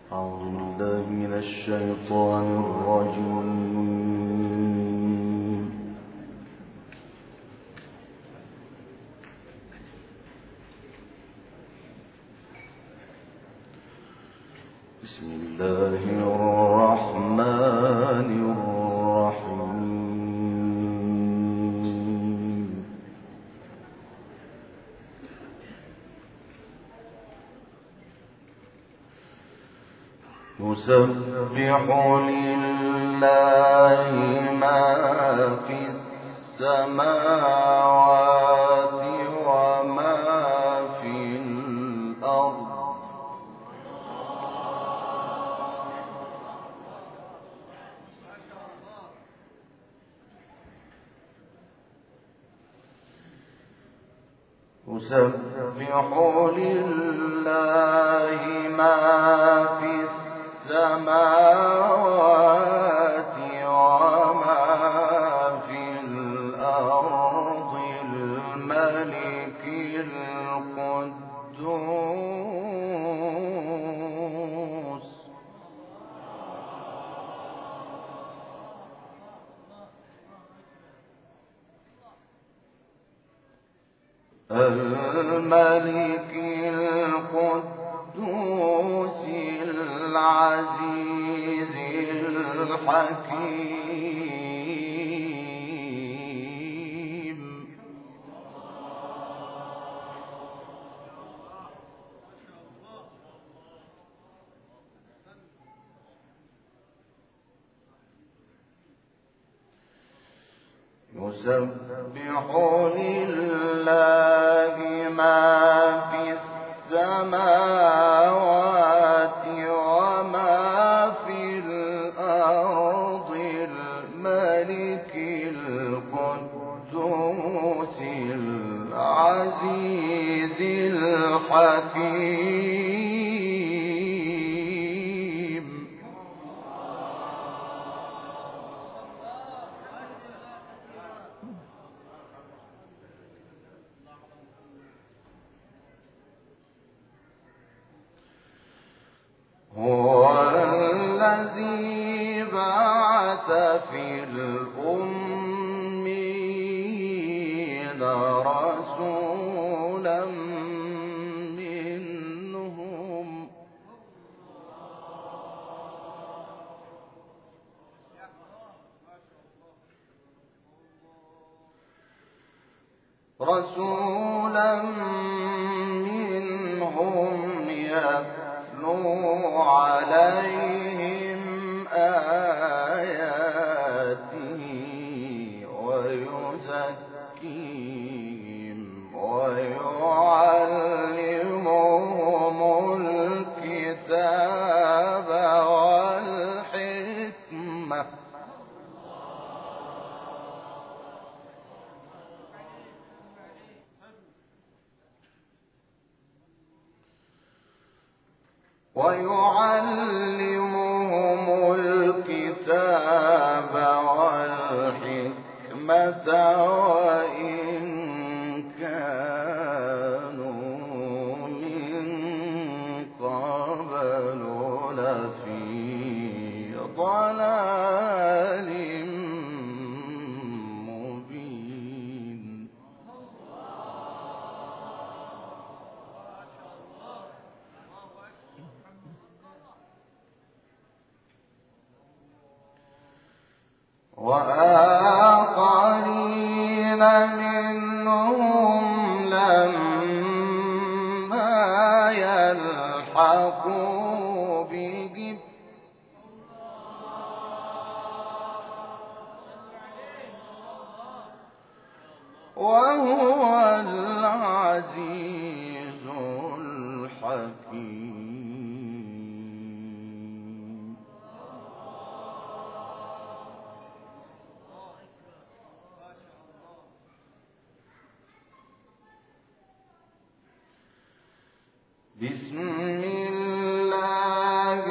أعوذ بالله من الشيطان الرجيم. بسم الله الرحمن الرحيم. يسبح لله ما في السماوات وما في الأرض يسبح لله ما في السماوات وما في الأرض الملك القدوس الملك القدوس العزيز الحكيم. يسبح لله ما في السماوات وما في الأرض الملك القدوس العزيز الحكيم. هو الذي بعث في الأمين رسولا منهم يتلو عليهم آياته ويزكيهم ويعلمهم الكتاب والحكمة والحكمة وإن كانوا من قبل لفي ضلال مبين. وآخرين منهم لما يلحقوا بهم وهو العزيز الحكيم. بسم الله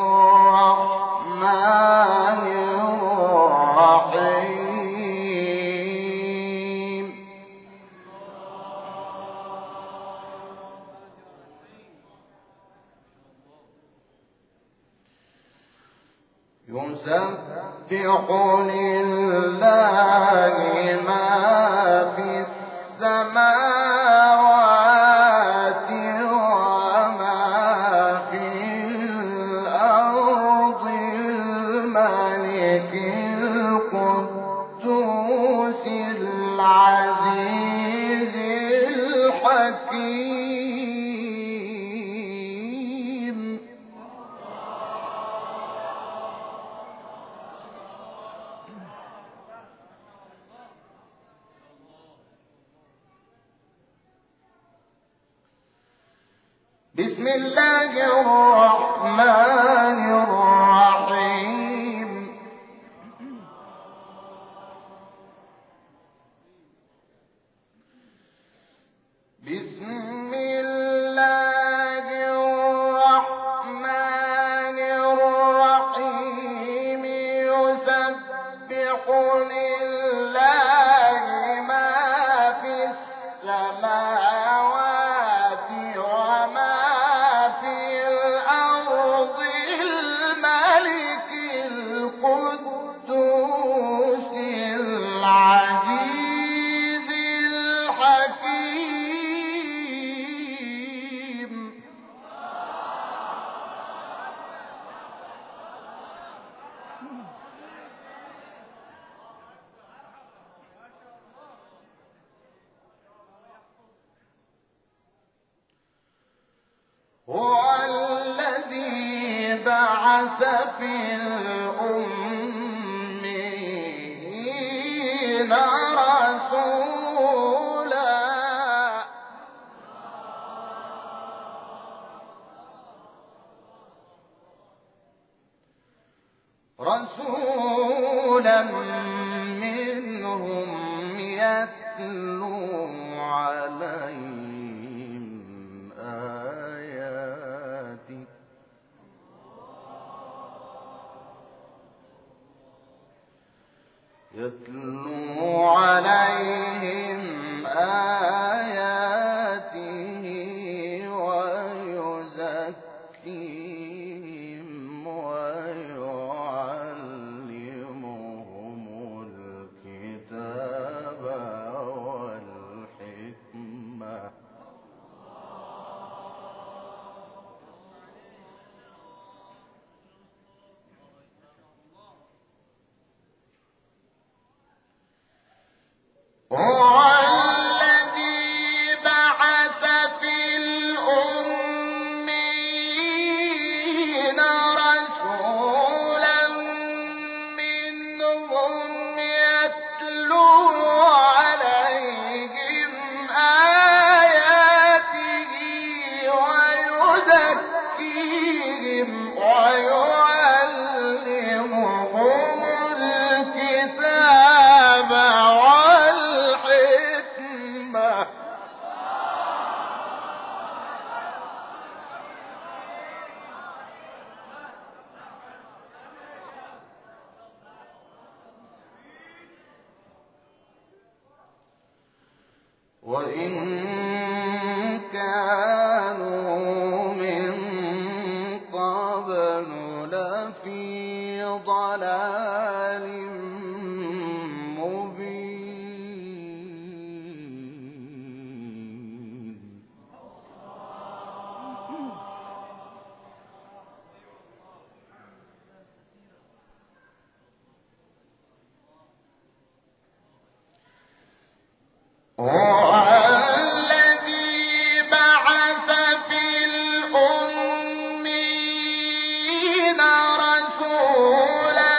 الرحمن الرحيم. يسبح لله ما في السماوات وما في الأرض الملك القدوس العزيز الحكيم. بسم الله الرحمن الرحيم. بسم الله الرحمن الرحيم. يسبح لله ما في السماوات وما في الأرض الملك القدوس العزيز الحكيم. هو الذي بعث في الأميين رسولا منهم يتلو عليهم آياته ويزكيهم ويعلمهم الكتاب والحكمة هو الذي بعث في الأميين رسولا منهم يتلو عليهم آياته ويزكيهم ويعلمهم الكتاب والحكمة وإن كانوا من قبل لفي ضلال مبين. هو الذي بعث في الأميين رسولا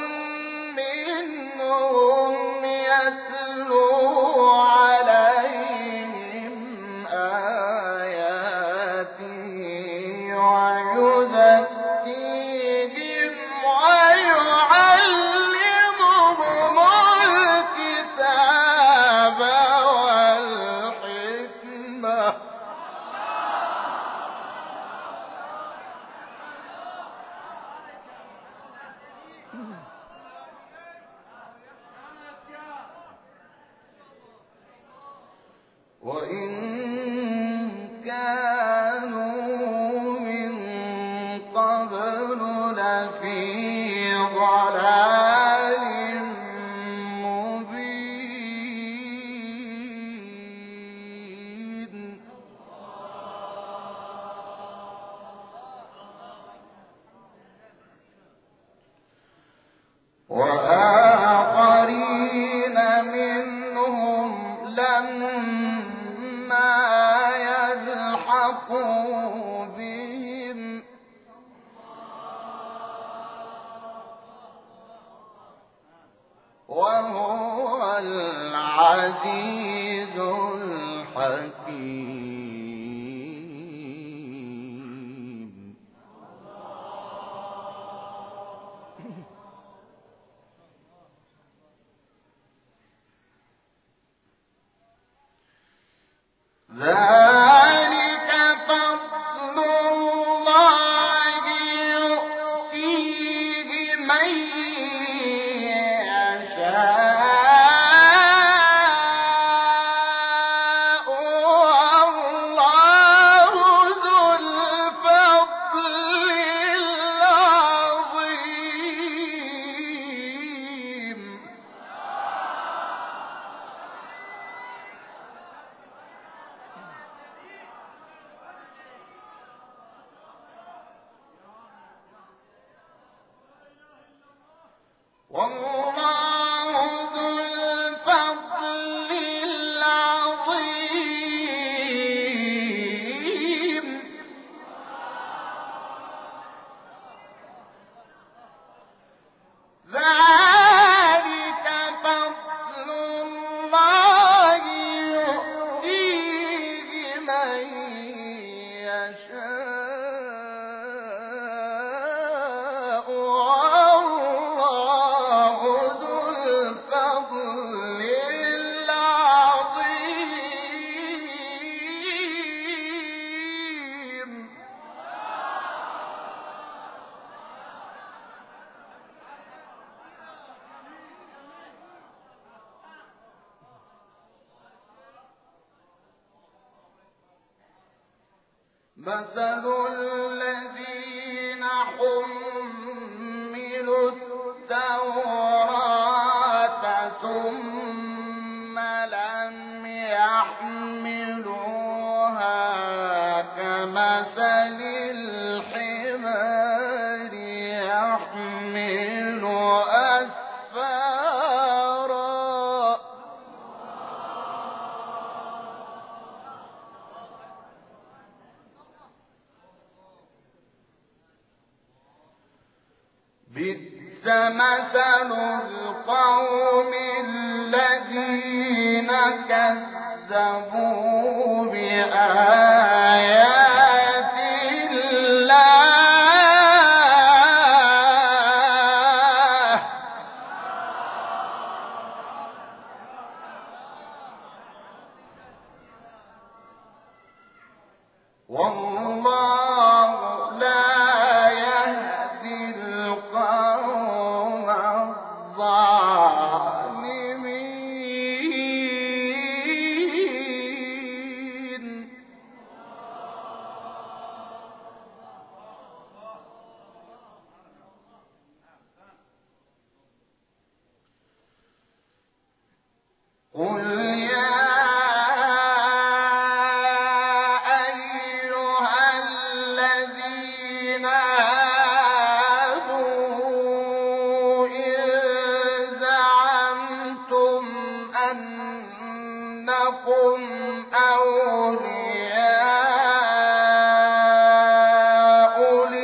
منهم يتلو عليهم آياته ويزكيهم ويعلمهم الكتاب والحكمة وإن كانوا من قبل لفي ضلال مبين وآخرين منهم لما يلحقوا بهم وهو العزيز الحكيم. ذلك فضل الله يؤتيه من يشاء والله ذو الفضل العظيم. والله ذو الفضل العظيم. ذلك فضل الله يؤتيه من يشاء والله ذو الفضل العظيم. مثل الذين حملوا التوراة ثم لم يحملوها كمثل الحمار يحمل أسفارا بئس مثل القوم الذين كذبوا بآيات الله والله لا يهدي القوم الظالمين. قل يا أيها الذين هادوا إن زعمتم أنكم أولياء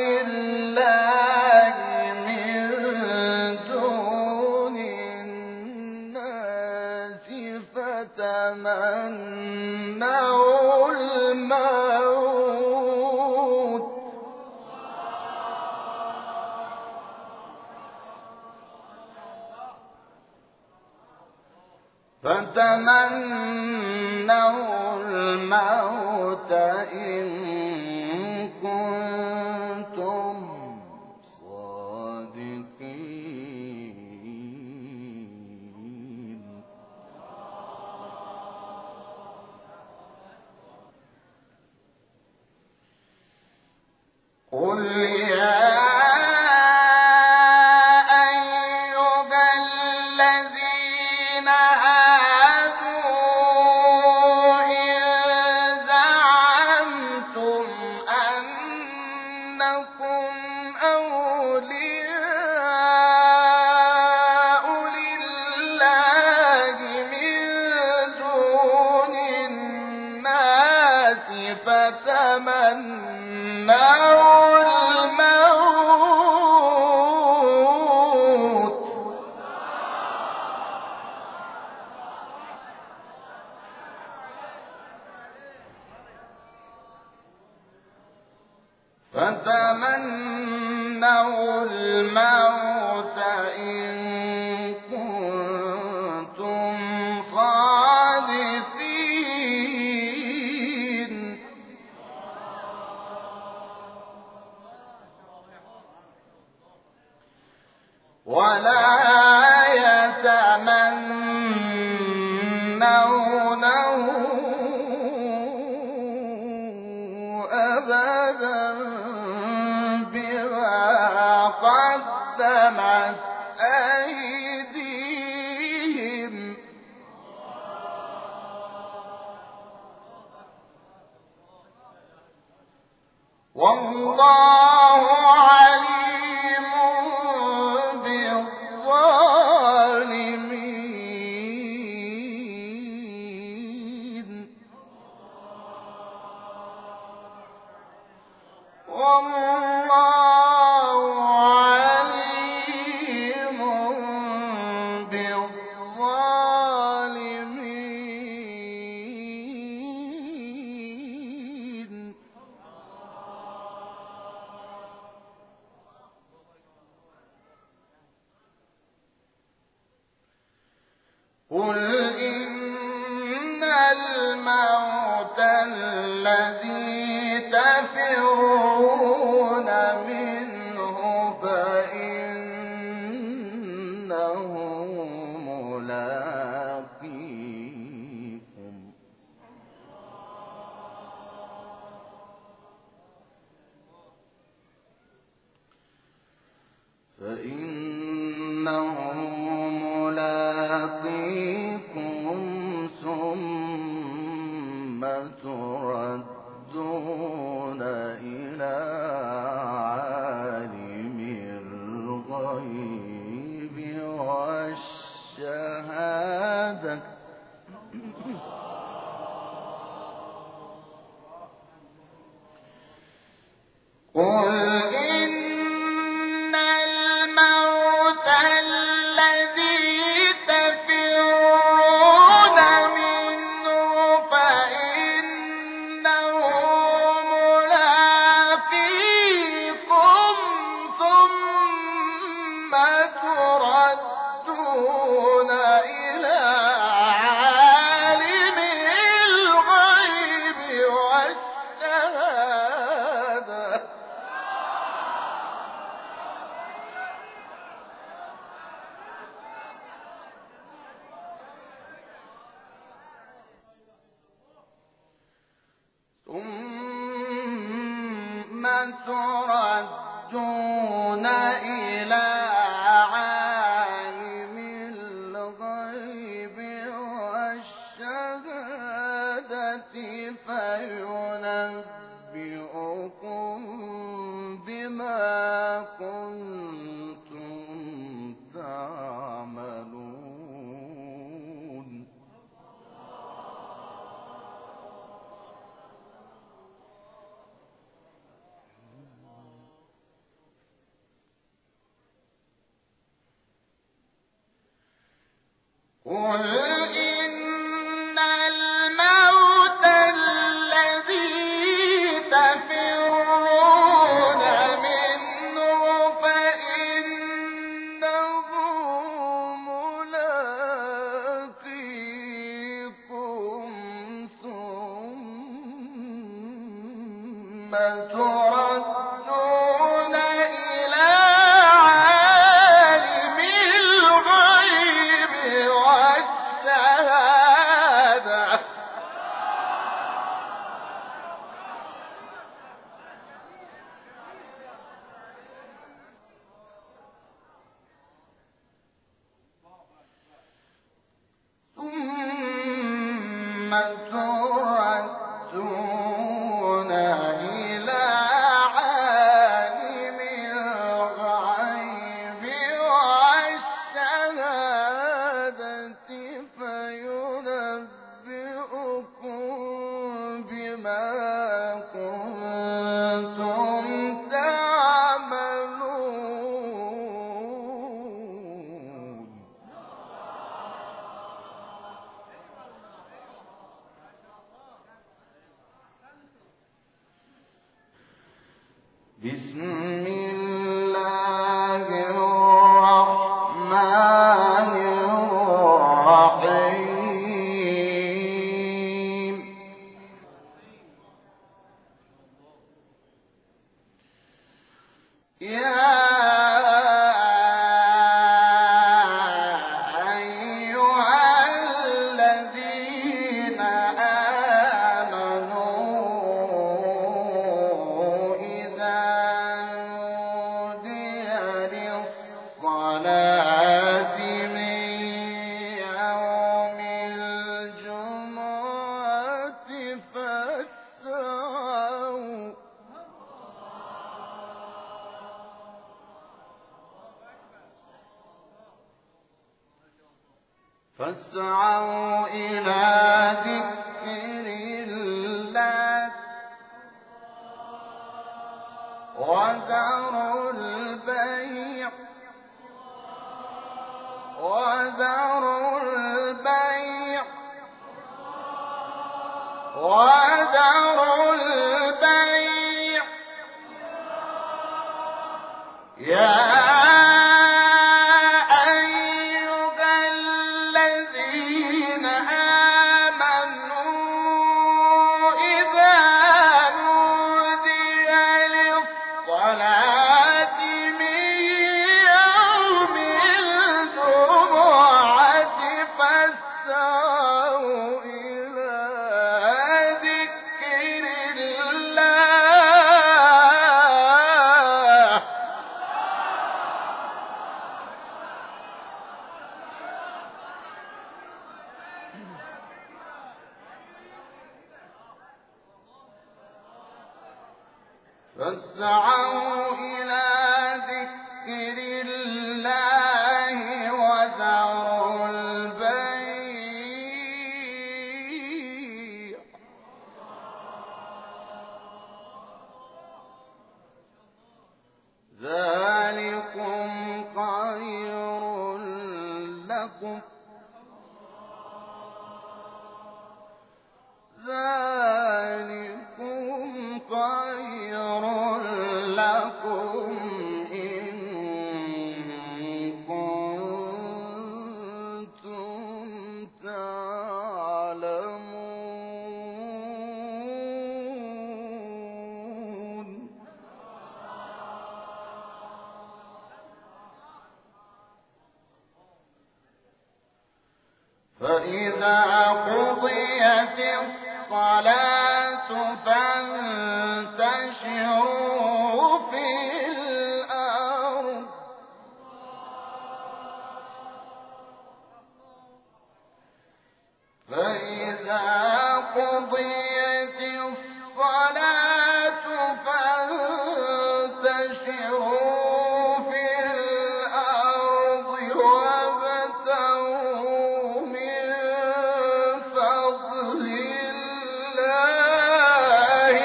لله من دون الناس فتمنوا الموت إن كنتم صادقين. قل يا أولياء لله من دون الناس فتمنوا الموت إن كنتم صادقين ولا يتمنونه أبدا بما قدمت أيديهم والله عليم بالظالمين والله عليم بالظالمين قل إن الموت الذي تفرون منه فإنه ملاقيكم ثم تردون إلى عالم الغيب والشهادة قل إن الموت الذي تفرون منه فإنه ملاقيكم ثم تردون إلى عالم الغيب والشهادة ثم تردون إلى عالم الغيب والشهادة فينبئكم بما كنتم تعملون قل إن الموت الذي تفرون منه فإنه ملاقيكم ثم تردون إلى عالم الغيب والشهادة ثم تردون إلى عالم بسم الله الرحمن الرحيم يا فاسعوا إلى ذكر الله وذروا البيع يا فاسعوا إلى ذكر الله وذروا البيع ذلكم خير لكم إن كنتم تعلمون فإذا قضيت الصلاة فانتشروا في الأرض وابتغوا من فضل الله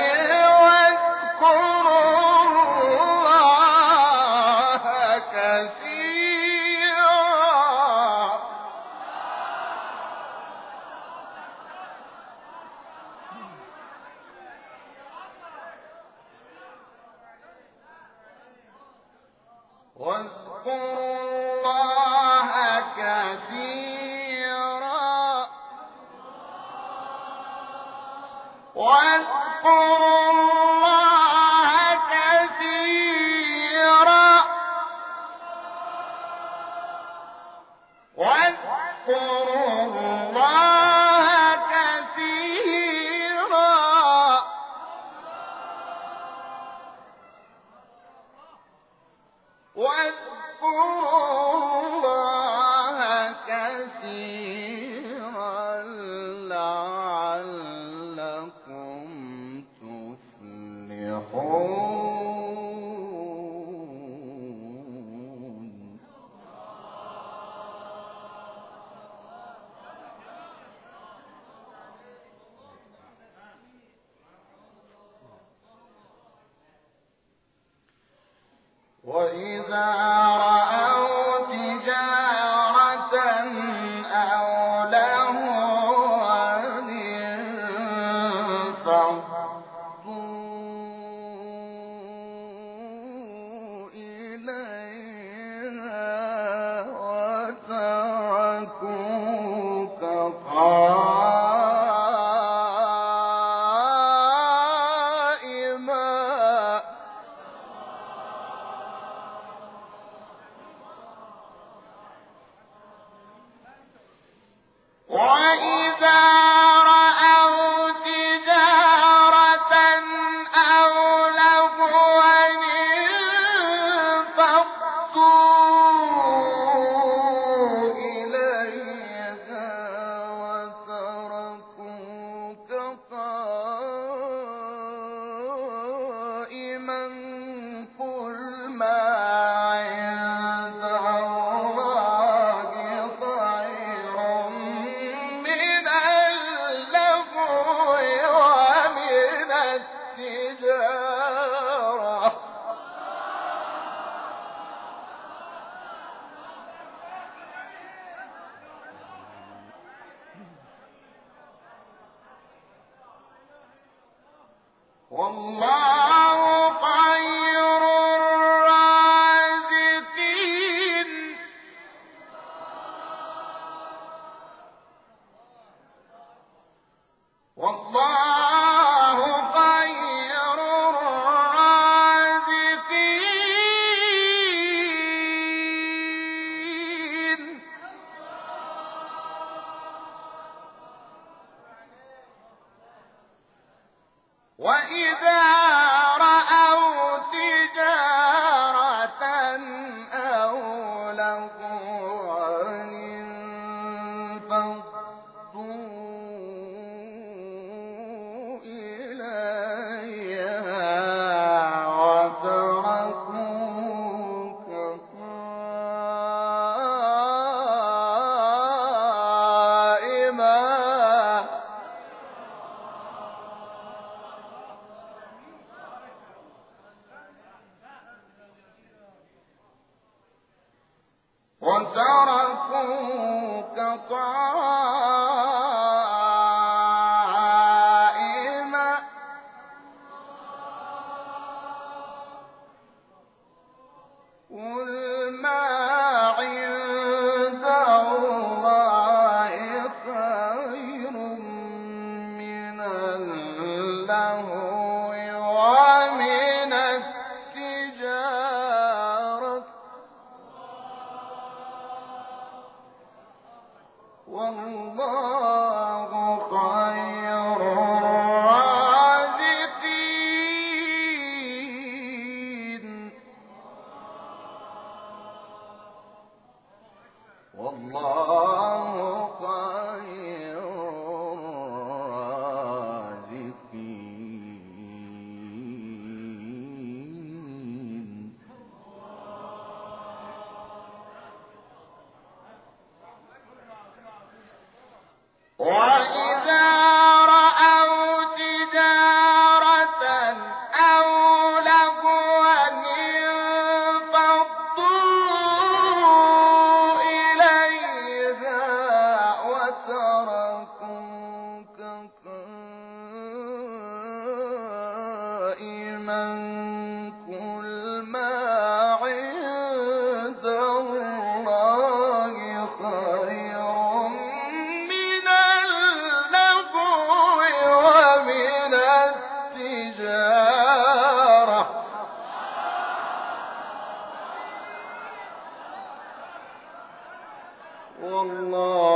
واذكروا الله كثيرا واذكروا الله كثيرا واذكروا الله كثيرا واذكروا الله كثيرا لعلكم تفلحون وإذا رأوا تجارة أو لهوا انفضوا والله